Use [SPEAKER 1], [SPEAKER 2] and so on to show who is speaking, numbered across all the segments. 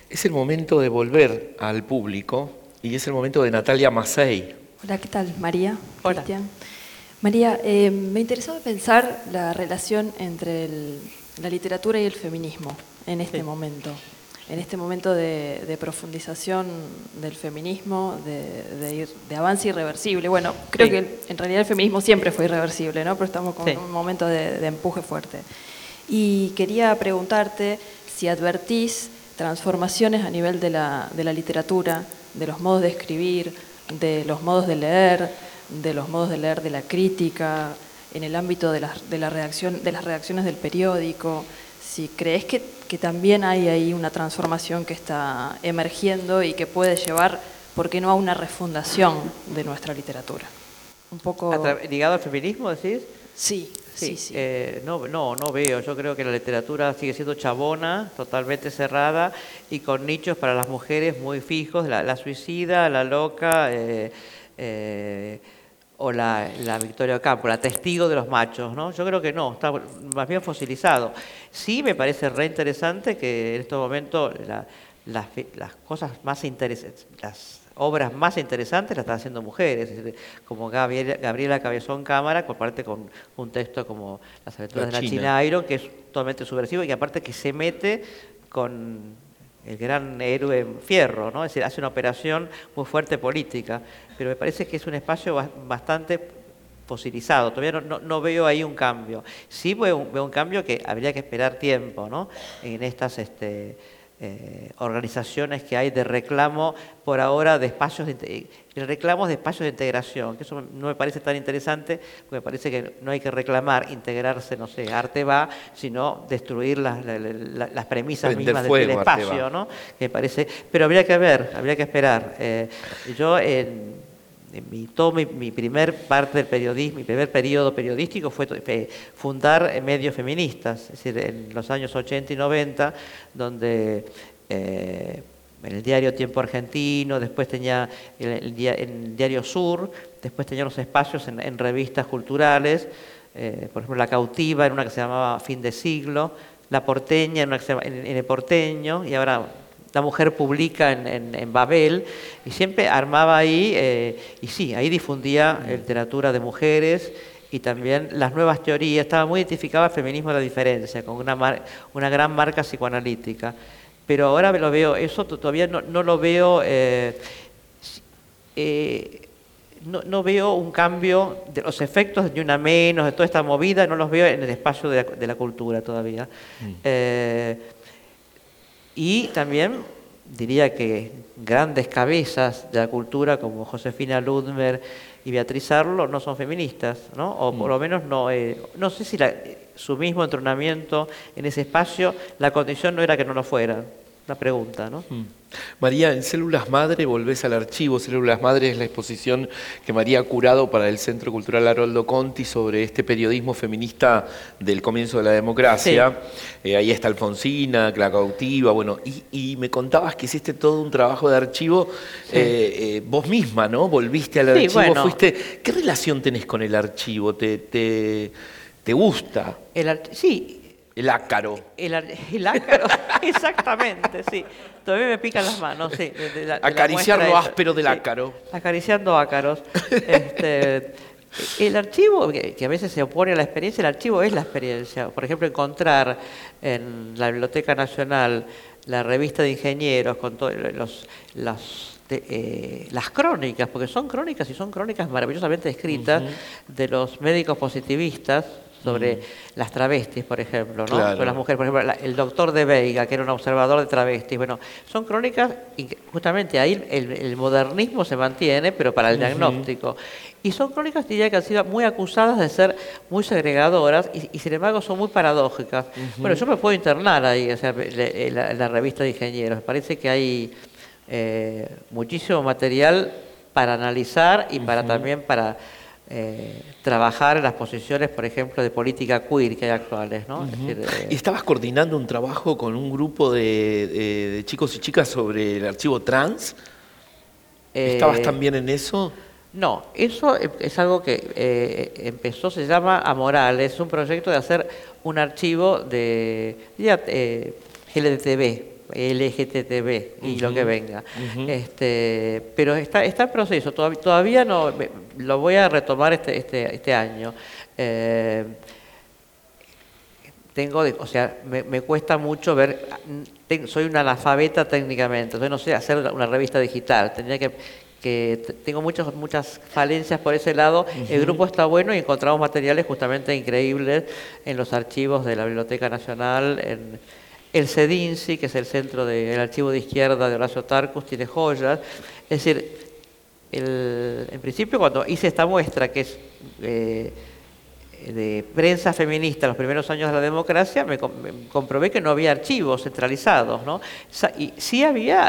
[SPEAKER 1] Es el momento de volver al público y es el momento de Natalia Massey.
[SPEAKER 2] Hola, ¿qué tal? María.
[SPEAKER 3] Hola.
[SPEAKER 2] Cristian. María, me interesaba pensar la relación entre la literatura y el feminismo en este momento. En este momento de profundización del feminismo, de avance irreversible. Bueno, creo que en realidad el feminismo siempre fue irreversible, ¿no? Pero estamos con un momento de empuje fuerte. Y quería preguntarte si advertís transformaciones a nivel de la literatura, de los modos de escribir, de los modos de leer, de la crítica, en el ámbito de las redacciones del periódico. Si crees que también hay ahí una transformación que está emergiendo y que puede llevar, ¿por qué no?, a una refundación de nuestra literatura. Un poco...
[SPEAKER 3] ¿Ligado al feminismo, decís?
[SPEAKER 2] Sí.
[SPEAKER 3] No veo. Yo creo que la literatura sigue siendo chabona, totalmente cerrada y con nichos para las mujeres muy fijos, la suicida, la loca o la Victoria Ocampo, la testigo de los machos, ¿no? Yo creo que no, está más bien fosilizado. Sí me parece re interesante que en estos momentos las cosas más interesantes, las obras más interesantes las están haciendo mujeres, es decir, como Gabriela Cabezón Cámara, comparte con un texto como Las aventuras de la China Iron, que es totalmente subversivo y que aparte que se mete con el gran héroe Fierro, ¿no? Es decir, hace una operación muy fuerte política, pero me parece que es un espacio bastante fosilizado, todavía no veo ahí un cambio. Sí veo un cambio que habría que esperar tiempo, ¿no? En estas organizaciones que hay de reclamo por ahora de espacios reclamos de espacios de integración, que eso no me parece tan interesante, porque me parece que no hay que reclamar integrarse, no sé, arte va, sino destruir las premisas mismas del espacio, ¿no? Me parece, pero habría que ver, habría que esperar. Yo mi primer parte del periodismo, mi primer periodo periodístico fue fundar medios feministas, es decir, en los años 80 y 90, donde en el diario Tiempo Argentino, después tenía el diario Sur, después tenía los espacios en revistas culturales, por ejemplo La Cautiva, en una que se llamaba Fin de Siglo, La Porteña, en una que se llama en El Porteño, y ahora La Mujer publica en Babel, y siempre armaba ahí, y sí, ahí difundía literatura de mujeres y también las nuevas teorías. Estaba muy identificado el feminismo de la diferencia, con una gran marca psicoanalítica. Pero ahora lo veo, eso todavía no lo veo, no veo un cambio de los efectos de una menos, de toda esta movida, no los veo en el espacio de la cultura todavía. Y también diría que grandes cabezas de la cultura como Josefina Ludmer y Beatriz Arlo no son feministas, ¿no? O por lo menos no sé si su mismo entronamiento en ese espacio, la condición no era que no lo fuera. Una pregunta, ¿no?
[SPEAKER 1] María, en Células Madre volvés al archivo. Células Madre es la exposición que María ha curado para el Centro Cultural Haroldo Conti sobre este periodismo feminista del comienzo de la democracia. Sí. Ahí está Alfonsina, La Cautiva, bueno, y me contabas que hiciste todo un trabajo de archivo. Sí. Vos misma, ¿no? Volviste al archivo, bueno. Fuiste. ¿Qué relación tenés con el archivo? ¿Te gusta?
[SPEAKER 3] Sí.
[SPEAKER 1] El ácaro.
[SPEAKER 3] El ácaro, exactamente, sí. Todavía me pican las manos, sí.
[SPEAKER 1] Acariciar lo áspero del ácaro.
[SPEAKER 3] Acariciando ácaros. El archivo, que a veces se opone a la experiencia, el archivo es la experiencia. Por ejemplo, encontrar en la Biblioteca Nacional la revista de ingenieros con todas las crónicas, porque son crónicas y son crónicas maravillosamente escritas de los médicos positivistas, sobre las travestis, por ejemplo, ¿no? Claro. Sobre las mujeres, por ejemplo, el doctor de Veiga, que era un observador de travestis. Bueno, son crónicas y justamente ahí el modernismo se mantiene, pero para el diagnóstico. Y son crónicas, diría, que han sido muy acusadas de ser muy segregadoras y sin embargo son muy paradójicas. Bueno, yo me puedo internar ahí, o sea, la revista de ingenieros. Me parece que hay muchísimo material para analizar y también para trabajar en las posiciones, por ejemplo, de política queer que hay actuales, ¿no? Es decir,
[SPEAKER 1] ¿y estabas coordinando un trabajo con un grupo de chicos y chicas sobre el archivo trans? ¿Estabas también en eso?
[SPEAKER 3] No, eso es algo que empezó, se llama Amoral, es un proyecto de hacer un archivo de LGTB. LGTB y lo que venga. Pero está en proceso, todavía no, lo voy a retomar este año. O sea, me cuesta mucho ver, soy una analfabeta técnicamente, entonces no sé hacer una revista digital, tengo muchas falencias por ese lado. El grupo está bueno y encontramos materiales justamente increíbles en los archivos de la Biblioteca Nacional, en el CEDINSI, que es el centro del archivo de izquierda de Horacio Tarcus, tiene joyas. Es decir, en principio cuando hice esta muestra, que es de prensa feminista en los primeros años de la democracia, me comprobé que no había archivos centralizados, ¿no? Y sí había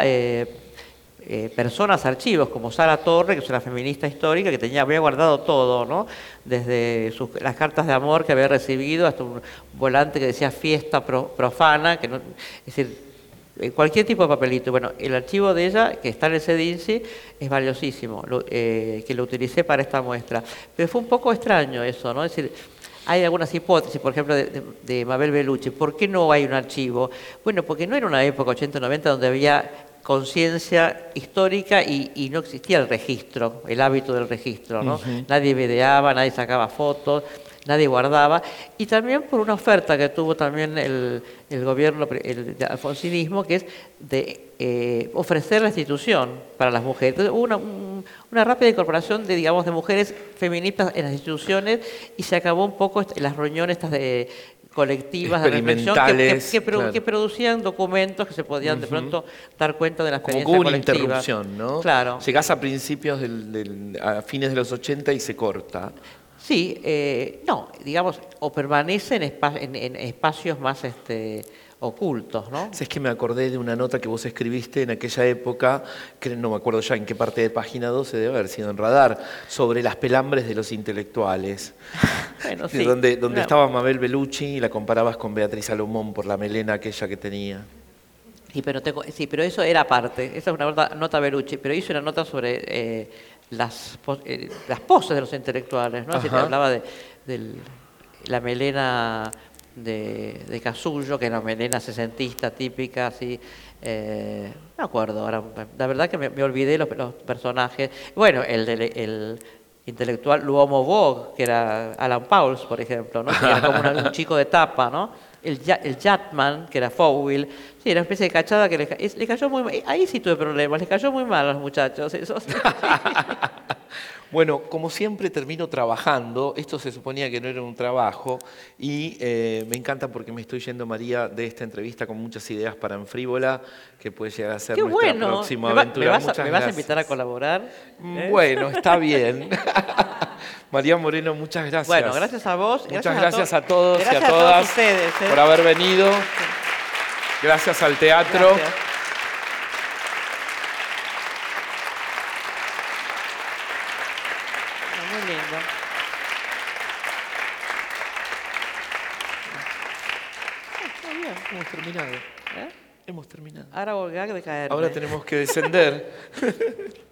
[SPEAKER 3] personas, archivos, como Sara Torre, que es una feminista histórica, que había guardado todo, ¿no? Desde las cartas de amor que había recibido hasta un volante que decía fiesta profana, que no, es decir, cualquier tipo de papelito. Bueno, el archivo de ella, que está en el CEDINSI, es valiosísimo, que lo utilicé para esta muestra. Pero fue un poco extraño eso, ¿no? Es decir, hay algunas hipótesis, por ejemplo, de Mabel Bellucci. ¿Por qué no hay un archivo? Bueno, porque no era una época 80-90 donde había conciencia histórica y no existía el registro, el hábito del registro, ¿no? Nadie videaba, nadie sacaba fotos, nadie guardaba, y también por una oferta que tuvo también el gobierno, el alfonsinismo, que es de ofrecer la institución para las mujeres. Entonces hubo una rápida incorporación de mujeres feministas en las instituciones, y se acabó un poco las reuniones estas de colectivas de reflexión que producían documentos que se podían de pronto dar cuenta de la experiencia
[SPEAKER 1] como una
[SPEAKER 3] colectiva.
[SPEAKER 1] Interrupción, ¿no?
[SPEAKER 3] Claro.
[SPEAKER 1] Llegás a principios a fines de los 80 y se corta.
[SPEAKER 3] Sí, no, o permanece en espacios más ocultos, ¿no?
[SPEAKER 1] Es que me acordé de una nota que vos escribiste en aquella época, que no me acuerdo ya en qué parte de página 12 debe haber sido en Radar, sobre las pelambres de los intelectuales.
[SPEAKER 3] Bueno, sí.
[SPEAKER 1] Donde estaba Mabel Bellucci y la comparabas con Beatriz Salomón por la melena aquella que tenía.
[SPEAKER 3] Sí, pero eso era aparte. Esa es una nota Bellucci, pero hizo una nota sobre las poses de los intelectuales, ¿no? Si te hablaba de la melena de Casullo, que era una melena sesentista típica, así. No me acuerdo ahora, la verdad que me olvidé los personajes. Bueno, el intelectual Luomo Vogue, que era Alan Pauls, por ejemplo, ¿no? Que era como un chico de tapa, ¿no? El Jatman, que era Fowell. Sí, era una especie de cachada que le cayó muy mal. Ahí sí tuve problemas, les cayó muy mal a los muchachos. Eso.
[SPEAKER 1] Bueno, como siempre termino trabajando. Esto se suponía que no era un trabajo y me encanta porque me estoy yendo, María, de esta entrevista con muchas ideas para Enfrívola, que puede llegar a ser
[SPEAKER 3] ¡Qué
[SPEAKER 1] nuestra
[SPEAKER 3] bueno!
[SPEAKER 1] próxima aventura.
[SPEAKER 3] ¿Me vas a invitar a colaborar?
[SPEAKER 1] Bueno, está bien. María Moreno, muchas gracias.
[SPEAKER 3] Bueno, gracias a vos.
[SPEAKER 1] Muchas gracias a todos
[SPEAKER 3] gracias
[SPEAKER 1] y a todas
[SPEAKER 3] ustedes,
[SPEAKER 1] por haber venido. Gracias al teatro.
[SPEAKER 3] Gracias. Muy lindo.
[SPEAKER 1] Muy bien, hemos terminado. Hemos terminado.
[SPEAKER 3] Ahora volver a caer.
[SPEAKER 1] Ahora tenemos que descender.